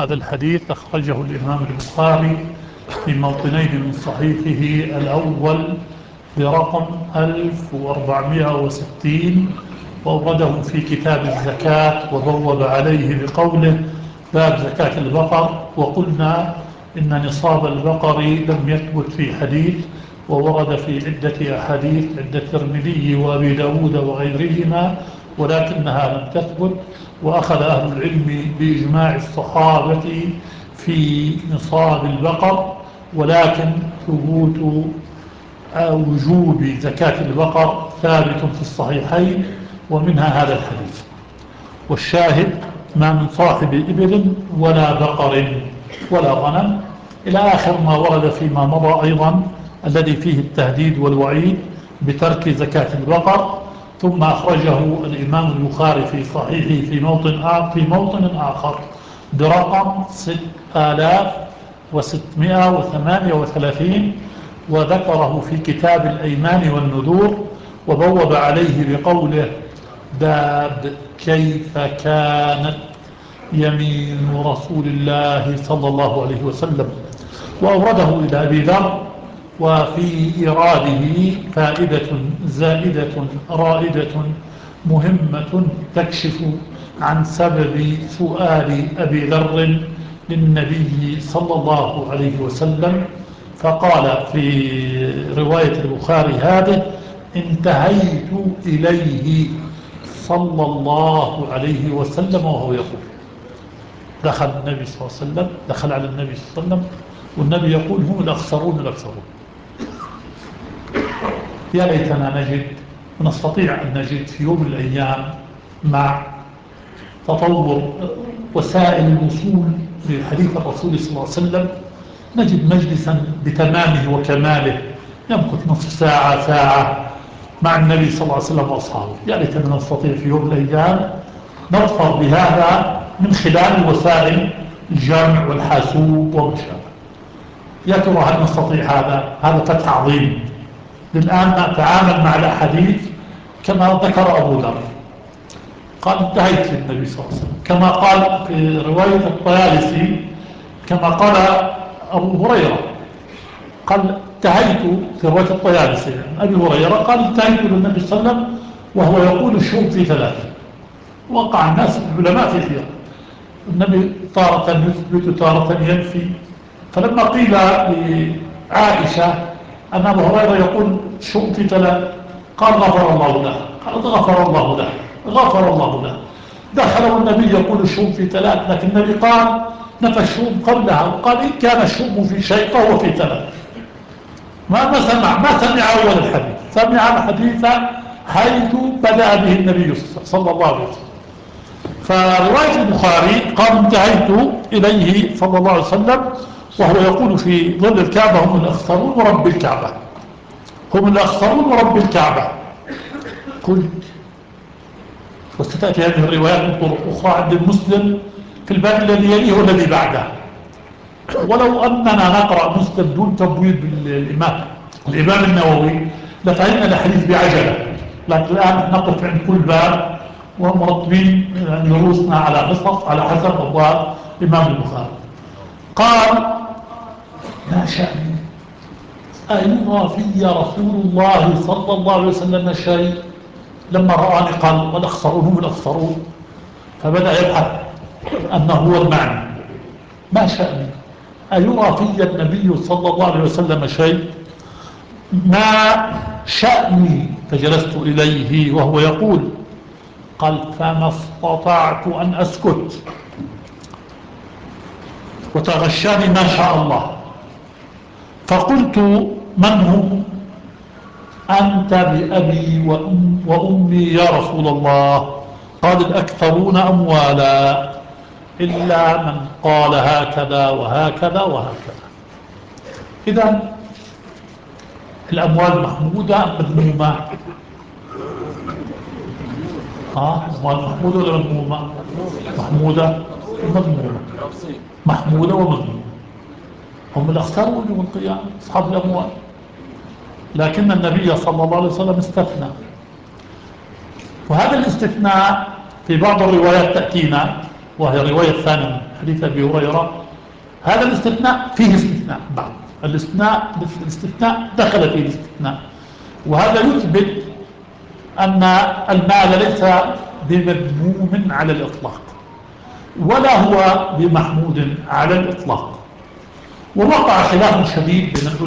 هذا الحديث أخرجه الإمام البخاري في موطنين من صحيحه. الأول برقم 1460 وأورده في كتاب الزكاة وبوب عليه بقوله باب زكاة البقر. وقلنا إن نصاب البقر لم يثبت في حديث، وورد في عدة أحاديث عند الترمذي وأبي داود وغيرهما، ولكنها لم تثبت. وأخذ أهل العلم بإجماع الصحابة في نصاب البقر، ولكن ثبوت وجوب زكاة البقر ثابت في الصحيحين، ومنها هذا الحديث. والشاهد ما من صاحب إبل ولا بقر ولا غنم إلى آخر ما ورد فيما مضى أيضا، الذي فيه التهديد والوعيد بترك زكاة البقر. ثم أخرجه الإمام البخاري في صحيحه في موطن آخر برقم 6638، وذكره في كتاب الأيمان والنذور، وبوب عليه بقوله باب كيف كانت يمين رسول الله صلى الله عليه وسلم، وأورده إلى أبي ذر. وفي إراده فائدة زائدة رائدة مهمة تكشف عن سبب سؤال أبي ذر للنبي صلى الله عليه وسلم. فقال في رواية البخاري هذه انتهيت إليه صلى الله عليه وسلم وهو يقول. دخل النبي صلى الله عليه وسلم، دخل على النبي صلى الله عليه وسلم والنبي يقول هم الأخسرون الأخسرون. يا ليتنا نجد ونستطيع أن نجد في يوم من الأيام مع تطور وسائل الوصول لحديث الرسول صلى الله عليه وسلم نجد مجلسا بتمامه وكماله يمكث نصف ساعة ساعة مع النبي صلى الله عليه وسلم وأصحابه. يا ليتنا نستطيع في يوم من الأيام نظفر بهذا من خلال وسائل الجمع والحاسوب وما شابه. يا ترى هل نستطيع هذا؟ هذا فتح عظيم. الآن نتعامل مع الأحاديث كما ذكر أبو ذر، قال انتهيت للنبي صلى الله عليه وسلم، كما قال في رواية الطيالسي، كما قال أبو هريرة قال انتهيت في رواية الطيالسي يعني أبي هريرة قال انتهيت للنبي صلى الله عليه وسلم وهو يقول الشوم في ثلاثة. وقع الناس العلماء في خيار، النبي تارة يثبت تارة ينفي. فلما قيل لعائشة أن أبو هريرة يقول الشوم في ثلاثة قال غفر الله له، قالت غفر الله له، غفر الله له. دخل والنبي يقول الشوم في ثلاث، لكن النبي قال نفى الشوم قبلها وقال إن كان الشوم في شيء فهو في ثلاث. ما سمع أول الحديث، سمع الحديث حيث بدأ به النبي صلى الله عليه وسلم. فرواية البخاري قال انتهيت إليه صلى الله عليه وسلم وهو يقول في ظل الكعبة هم الأخسرون ورب الكعبة، هم الأخسرون ورب الكعبة. قلت وستأتي هذه الروايات من طرق أخرى عند المسلم في الباب الذي يليه والذي بعده. ولو أننا نقرأ مسلم دون تبويب الإمام النووي لفهمنا الحديث بعجلة، لكن الآن نقف عند كل باب ومرتبين دروسنا على قصص على حسب أبواب الإمام البخاري. قال ما شأني أيرى في رسول الله صلى الله عليه وسلم شيء؟ لما رآني قال والأخسرون هم الأخسرون، فبدأ يبحث أنه هو المعنى. ما شأني أيرى في النبي صلى الله عليه وسلم شيء؟ ما شأني؟ فجلست إليه وهو يقول، قال فما استطعت أن أسكت وتغشاني ما شاء الله، فقلت من هم؟ أنت بأبي وأمي يا رسول الله. قال الأكثرون أموالا إلا من قال هكذا وهكذا وهكذا. إذن الأموال محمودة مذمومة؟ أموال محمودة ولا مذمومة؟ محمودة ومذمومة، محمودة ومذمومة. هم الأخسرون يوم القيامة أصحاب الأموال، لكن النبي صلى الله عليه وسلم استثنى. وهذا الاستثناء في بعض الروايات تأتينا وهي رواية ثانية من حديث أبي هريرة. هذا الاستثناء فيه استثناء بعد، الاستثناء دخل فيه الاستثناء، وهذا يثبت أن المال ليس بمذموم على الإطلاق ولا هو بمحمود على الإطلاق. ووقع خلاف شديد بين